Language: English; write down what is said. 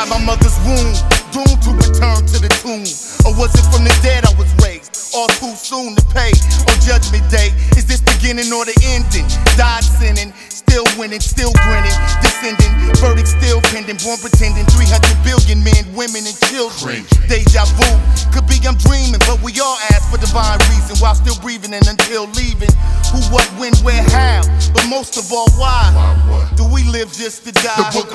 inside my mother's womb, doomed to return to the tomb? Or was it from the dead I was raised, all too soon to pay? On Judgment Day, is this beginning or the ending? Died sinning, still winning, still grinning, descending, verdict still pending, born pretending, 300 billion men, women, and children. Deja vu, could be I'm dreaming, but we all ask for divine reason while still breathing and until leaving. Who, what, when, where, how? But most of all, why? Do we live just to die?